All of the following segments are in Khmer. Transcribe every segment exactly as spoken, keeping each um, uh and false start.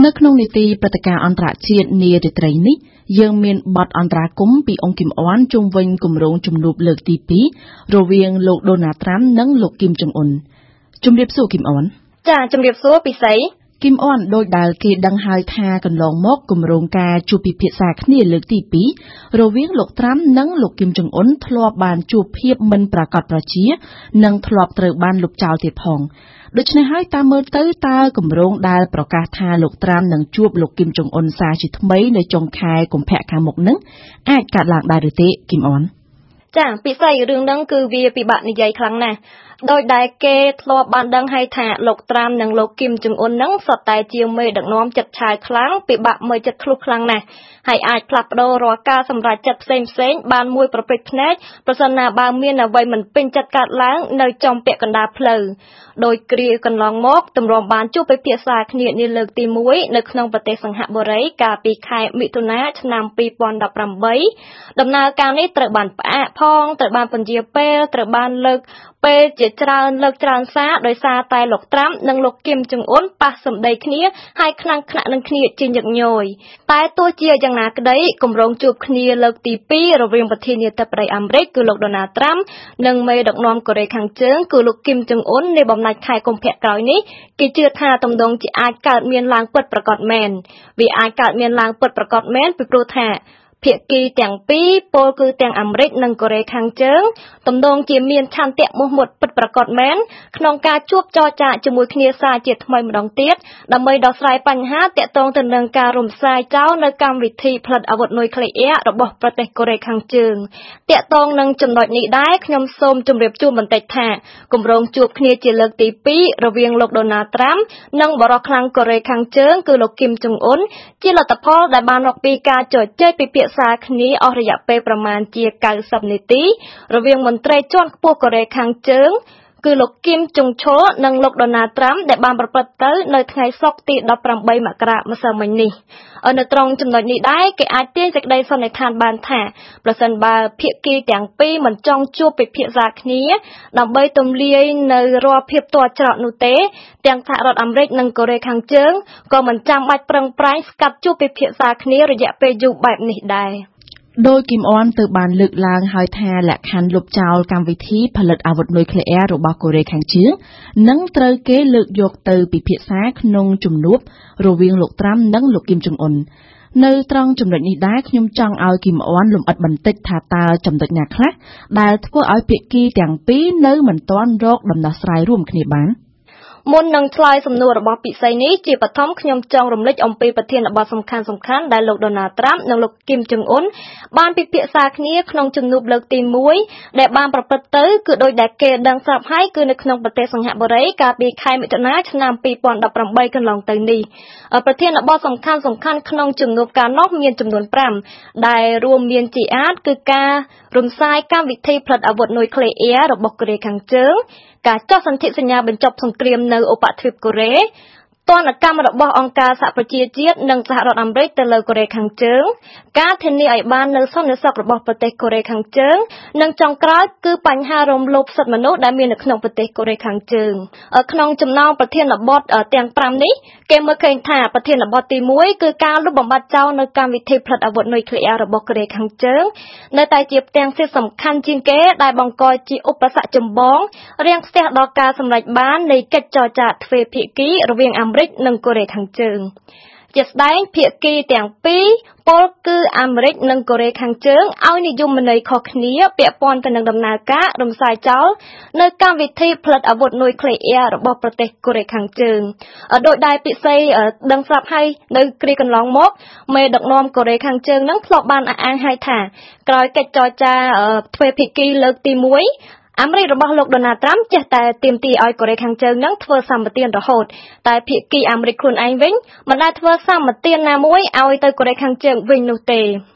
នៅក្នុងនីតិព្រឹត្តិការណ៍អន្តរជាតិនារាត្រីនេះយើងមានបទអន្តរាគមន៍ពីអង្គគឹមអ័នជុំវិញគម្រោងជំនួបលើកទីពីររវាងលោកដូណាល់ត្រាំនិងលោកគីមចុងអ៊ុនជំរាបសួរគឹមអ័នចាជំរាបសួរពិសីគឹមអ័នដោយដែលគេដឹងហើយថាកន្លងមកគម្រោងការជួបពិភាក្សាគ្នាលើកទីពីររវាងលោកត្រាំនិងលោកគីមចុងអ៊ុនធ្លាប់បានជួបភាពមិនប្រាកដប្រជានិងធ្លាប់ត្រូវបានលុបចោលទៀតផងដូច្នេះហើយតាមមើលទៅតើគម្រោងដែលប្រកាសថាលោកត្រាំនឹងជួបលោកគីមចុងអ៊ុនសារជាថ្មីនៅចុងខែកុម្ភៈខាងមុខនឹងអាចកើតឡើងដែរឬទេគឹមអ័នចាពិសីរឿងហ្នឹងគឺវាពិបាកនិយាយខ្លាំងណាស់ដោយដែលគេធ្លាប់បានដឹងហើយថាលោកត្រាំនិងលោកគីមចុងអ៊ុនហ្នឹងសុទ្ធតែជាមេដឹកនាំចិត្តឆាយខ្លាំងពិបាកមើលចិត្តធ្លុះខ្លាំងណាស់ហើយអាចផ្លាស់ប្ដូររាល់ការសម្រេចចិត្តផ្សេងផ្សេងបានមួយប្រពេចភ្នែកប្រសិនណាបើមានអ្វីមិនពេញចិត្តកើតឡើងនៅចំពាក់កណ្ដាលផ្លូវដោយគ្រាកន្លងមកទម្រាំបានជួបពិភាក្សាគ្នានេះលើកទីមួយនៅក្នុងប្រទេសសង្ហបុរីកាលពីខែមិថុនាឆ្នាំពីរពាន់ដប់ប្រាំបីដំណើរការនេះត្រូវបានផ្អាកផងត្រូវបានពន្យាពេលត្រូវបានលើកពេលជាច្រើនលើកច្រើនសារដោយសារតែលោកត្រាំនិងលោកគីមចុងអ៊ុនប៉ះសម្ដីគ្នាហើយខ្លាំងខ្នាក់នឹងគ្នាជាញឹកញយតែទោះជាយ៉ាងណាក្តីគម្រោងជួបគ្នាលើកទីពីររវាងប្រធានាធិបតីអាមេរិកគឺលោកដូណាល់ត្រាំនិងមេដឹកនាំកូរ៉េខាងជើងគឺលោកគីមចុងអ៊ុននៃបំណាច់ខែកុម្ភៈក្រោយនេះគេជឿថាទំនងជាអាចកើតមានឡើងពិតប្រាកដមែនវាអាចកើតមានឡើងពិតប្រាកដមែនពីព្រោះថាភាគីទាំងពីរពលគឺទាំងអាមេរិកនិងកូរ៉េខាងជើងទំនងជាមានឆន្ទៈមោះមុតពិតប្រាកដមែនក្នុងការជួបចរចាជាមួយគ្នាសារជាថ្មីម្ដងទៀតដើម្បីដោះស្រាយបញ្ហាទាក់ទងទៅនឹងការរំសាយចោលនៅកម្មវិធីផលិតអាវុធនុយក្លេអ៊ែររបស់ប្រទេសកូរ៉េខាងជើងទាក់ទងនឹងចំណុចនេះដែរខ្ញុំសូមជម្រាបជូនបន្តិចថាគម្រោងជួបគ្នាជាលើកទីពីររវាងលោកដូណាល់ត្រាំនិងបរិះខ្លាំងកូរ៉េខាងជើងគឺលោកគីមចុងអ៊ុនជាលទ្ធផលដែលបានមកពីការជជែកពិភាក្សាគ្នាអស់រយៈពេលប្រមាណជាកៅសិបនាទីរវាងមន្ត្រីជាន់ខ្ពស់កូរ៉េខាងជើងគឺលោកគីមចុងឆុលនិងលោកដូណាល់ត្រាំដែលបានប្រព្រឹត្តទៅនៅថ្ងៃសុក្រទីដប់ប្រាំបីមករាម្សិលមិញនេះនៅត្រង់ចំណុចនេះដែរគេអាចទាញសេចក្តីសន្និដ្ឋានបានថាប្រសិនបើភាគីទាំងពីរមិនចង់ជួបពិភាក្សាគ្នាដើម្បីទម្លាយនៅរាល់ភាពទាល់ច្រកនោះទេទាំងសហរដ្ឋអាមេរិកនិងកូរ៉េខាងជើងក៏មិនចាំបាច់ប្រឹងប្រែងស្កាត់ជួបពិភាក្សាគ្នារយៈពេលយូរបែបនេះដែរដោយគឹមអ័នទៅបានលើកឡើងហើយថាលក្ខខណ្ឌលុបចោលកម្មវិធីផលិតអាវុធនុយក្លេអ៊ែររបស់កូរ៉េខាងជើងនឹងត្រូវគេលើកយកទៅពិភាក្សាក្នុងជំនួបរវាងលោកត្រាំនិងលោកគីមចុងអ៊ុននៅត្រង់ចំណុចនេះដែរខ្ញុំចង់ឲ្យគឹមអ័នលំអិតបន្តិចថាតើចំណុចណាខ្លះដែលធ្វើឲ្យភាគីទាំងពីរនៅមិនទាន់រកដំណោះស្រាយរួមគ្នាបានមុននឹងឆ្លើយសំណួររបស់ពិសីនេះជាបឋមខ្ញុំចង់រំលឹកអំពីប្រធានបទសំខាន់ៗដែលលោកដូណាល់ត្រាំនិងលោកគីមចុងអ៊ុនបានពិភាក្សាគ្នាក្នុងជំនួបលើកទីមួយដែលបានប្រព្រឹត្តទៅគឺដោយដែលគេដឹងស្រាប់ហើយគឺនៅក្នុងប្រទេសសង្ហបុរីកាលពីខែមិថុនាឆ្នាំពីរពាន់ដប់ប្រាំបីកន្លងទៅនេះប្រធានបទសំខាន់ៗក្នុងជំនួបការនោះមានចំនួនប្រាំដែលរួមមានជាអាចគឺការរំសាយកម្មវិធីផលិតអាវុធនុយក្លេអ៊ែររបស់កូរ៉េខាងជើងការចុះសន្ធិសញ្ញាបញ្ចប់សង្គ្រាមនៅឧបទ្វីបកូរ៉េទណ្ឌកម្មរបស់អង្គការសហប្រជាជាតិនិងសហរដ្ឋអាមេរិកទៅលើកូរ៉េខាងជើងការធានាឲ្យបាននូវសន្តិសុខរបស់ប្រទេសកូរ៉េខាងជើងនិងចុងក្រោយគឺបញ្ហារំលោភសិទ្ធិមនុស្សដែលមាននៅក្នុងប្រទេសកូរ៉េខាងជើងក្នុងចំណោមប្រធានបទទាំងប្រាំនេះគេមើលឃើញថាប្រធានបទទីមួយគឺការលុបបំបាត់ចោលនៅកម្មវិធីផលិតអាវុធនុយក្លេអ៊ែររបស់កូរ៉េខាងជើងនៅតែជាផ្ទាំងសិទ្ធិសំខាន់ជាងគេដែលបង្កជាឧបសគ្គចម្បងរាំងស្ទះដល់ការសម្រេចបាននៃកិច្ចចរចាទ្វេភាគីរវាងអាមេរិកនិងកូរ៉េខាងជើងជាស្ដែងភាគីទាំងពីរពលគឺអាមេរិកនិងកូរ៉េខាងជើងឲ្យនិយមន័យខុសគ្នាពាក់ព័ន្ធទៅនឹងដំណើរការរំសាយចោលនៅកម្មវិធីផលិតអាវុធនុយក្លេអ៊ែររបស់ប្រទេសកូរ៉េខាងជើងដោយដែលពិសីដឹងស្រាប់ហើយនៅគ្រាកន្លងមកមេដឹកនាំកូរ៉េខាងជើងនឹងធ្លាប់បានអះអាងឲ្យថាក្រោយកិច្ចចរចាទ្វេភាគីលើកទីមួយអាមេរិករបស់លោកដូណាល់ត្រាំចេះតែទាមទារឲ្យកូរ៉េខាងជើងនឹងធ្វើសម្បទានរហូតតែភាគីអាមេរិកខ្លួនឯងវិញមិនដែលធ្វើសម្បទានណាមួយឲ្យទៅកូរ៉េខាងជើងវិញនោះទេ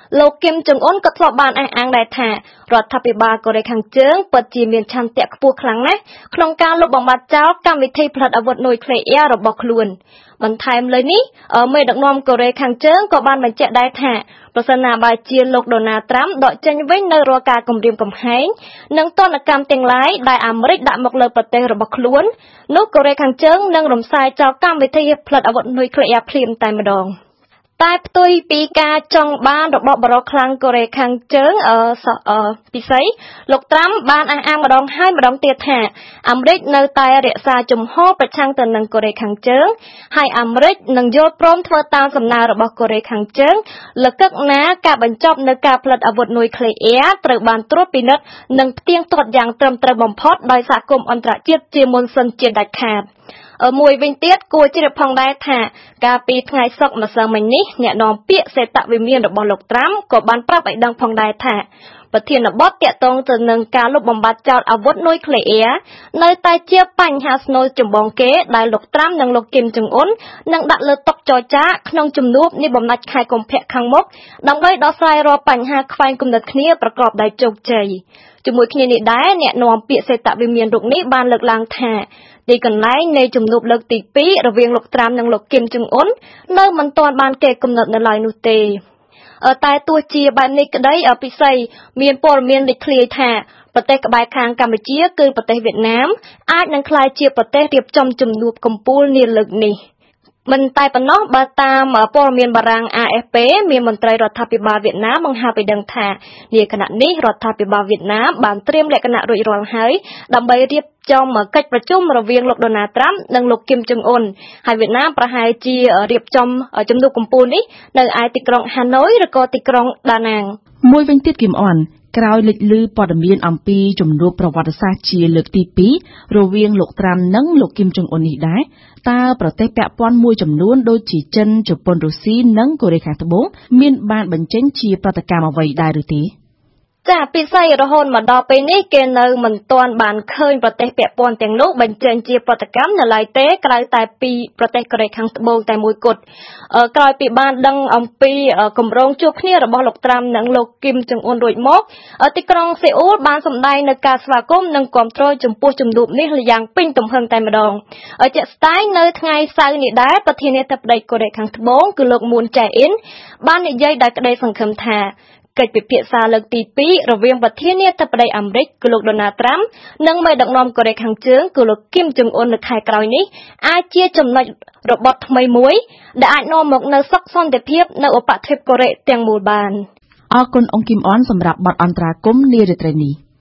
លោកគឹមចុងអ៊ុនក៏ធ្លាប់បានអះអាងដែរថារដ្ឋាភិបាលកូរ៉េខាងជើងពិតជាមានឆន្ទៈខ្ពស់ខ្លាំងណាស់ក្នុងការលុបបំបាត់ចោលកម្មវិធីផលិតអាវុធនុយក្លេអ៊ែររបស់ខ្លួនបន្ថែមលើនេះមេដឹកនាំកូរ៉េខាងជើងក៏បានបញ្ជាក់ដែរថាប្រសិនណាបើជាលោកដូណាល់ត្រាំដកចេញវិញនៅរាល់ការគំរាមកំហែងនិងទណ្ឌកម្មទាំងឡាយដែលអាមេរិកដាក់មកលើប្រទេសរបស់ខ្លួននោះកូរ៉េខាងជើងនឹងរំសាយចោលកម្មវិធីផលិតអាវុធនុយក្លេអ៊ែរភ្លាមតែម្ដងតែផ្ទុយពីការចង់បានរបស់បរិបខ្លាំងកូរ៉េខាងជើងអឺអឺពិសីលោកត្រាំបានអះអាងម្ដងហើយម្ដងទៀតថាអាមេរិកនៅតែរក្សាជំហរប្រឆាំងទៅនឹងកូរ៉េខាងជើងហើយអាមេរិកនឹងយល់ព្រមធ្វើតាមសំណើរបស់កូរ៉េខាងជើងលើកឹកណាការបញ្ចប់នៅការផលិតអាវុធនុយក្លេអ៊ែរត្រូវបានត្រួតពិនិត្យនិងផ្ទៀងផ្ទាត់យ៉ាងត្រឹមត្រូវបំផុតដោយសហគមន៍អន្តរជាតិជាមុនសិនជាដាច់ខាតមួយវិញទៀតគួរជ្រាបផងដែរថាកាលពីថ្ងៃសុក្រម្សិលមិញនេះអ្នកនាំពាក្យសេតវិមានរបស់លោកត្រាំក៏បានប្រាប់ឲ្យដឹងផងដែរថាប្រធានបទតាក់ទងទៅនឹងការលុបបំបាត់ចោលអាវុធនុយក្លេអ៊ែរនៅតែជាបញ្ហាស្នូលចម្បងគេដែលលោកត្រាំនិងលោកគឹមចុងអ៊ុននឹងដាក់លើតុចរចាក្នុងជំនួបនេះបំណាច់ខែកុម្ភៈខាងមុខដើម្បីដោះស្រាយរាល់បញ្ហាខ្វែងគំនិតគ្នាប្រកបដោយជោគជ័យជាមួយគ្នានេះដែរអ្នកនាំពាក្យសេតវិមានរូបនេះបានលើកឡើងថាទីកន្លែងនៃជំនួបលើកទីពីររវាងលោកត្រាំនិងលោកគឹមចុងអ៊ុននៅមិនទាន់បានគេកំណត់នៅឡើយនោះទេតែទោះជាបែបនេះក្តីពិសីមានព័ត៌មានលេចធ្លាយថាប្រទេសក្បែរខាងកម្ពុជាគឺប្រទេសវៀតណាមអាចនឹងក្លាយជាប្រទេសរៀបចំជំនួបកំពូលនាលើកនេះមិនតែប៉ុណ្ណោះបើតាមព័ត៌មានបារាំង A F P មានមន្ត្រីរដ្ឋាភិបាលវៀតណាមបង្ហាញឲ្យដឹងថានាគណៈនេះរដ្ឋាភិបាលវៀតណាមបានត្រៀមលក្ខណៈរួចរាល់ហើយដើម្បីរៀបចំកិច្ចប្រជុំរវាងលោកដូណាល់ត្រាំនិងលោកគឹមចុងអ៊ុនហើយវៀតណាមប្រហែលជារៀបចំជំនួបកំពូលនេះនៅឯទីក្រុងហាណូយឬក៏ទីក្រុងដាណាងមួយវិញទៀតគឹមអ៊ុនក្រោយលេចឮព័ត៌មានអំពីជំនួបប្រវត្តិសាស្ត្រជាលើកទីពីររវាងលោកត្រាំនិងលោកគឹមចុងអ៊ុននេះដែរតើប្រទេសពាក់ព័ន្ធមួយចំនួនដូចជាចិនជប៉ុនរុស្ស៊ីនិងកូរ៉េខាងត្បូងមានបានបញ្ចេញជាប្រតិកម្មអ្វីដែរឬទេចាពិសីរហូតមកដល់ពេលនេះគេនៅមិនទាន់បានឃើញប្រទេសពាក់ព័ន្ធទាំងនោះបញ្ចេញជាប្រតិកម្មនៅឡើយទេក្រៅតែពីប្រទេសកូរ៉េខាងត្បូងតែមួយគត់ក្រោយពីបានដឹងអំពីគម្រោងជួបគ្នារបស់លោកត្រាំនិងលោកគឹមចុងអ៊ុនរួចមកទីក្រុងសេអ៊ូលបានសម្ដែងនៅការស្វាគមន៍និងគាំទ្រចំពោះជំនួបនេះយ៉ាងពេញទំហឹងតែម្ដងជាក់ស្ដែងនៅថ្ងៃសៅរ៍នេះដែរប្រធានាធិបតីកូរ៉េខាងត្បូងគឺលោកមូនចែអ៊ីនបាននិយាយដោយក្តីសង្ឃឹមថាកិច្ចពិភាក្សាលើកទីពីររវាងប្រធានាធិបតីអាមេរិកគឺលោកដូណាល់ត្រាំនិងមេដឹកនាំកូរ៉េខាងជើងគឺលោកគឹមចុងអ៊ុននៅខែក្រោយនេះអាចជាចំណុចរបត់ថ្មីមួយដែលអាចនាំមកនូវសុខសន្តិភាពនៅឧបទ្វីបកូរ៉េទាំងមូលបានអរគុណអង្គគឹមអ៊ុនសម្រាប់បទអន្តរាគមន៍នារាត្រីនេះ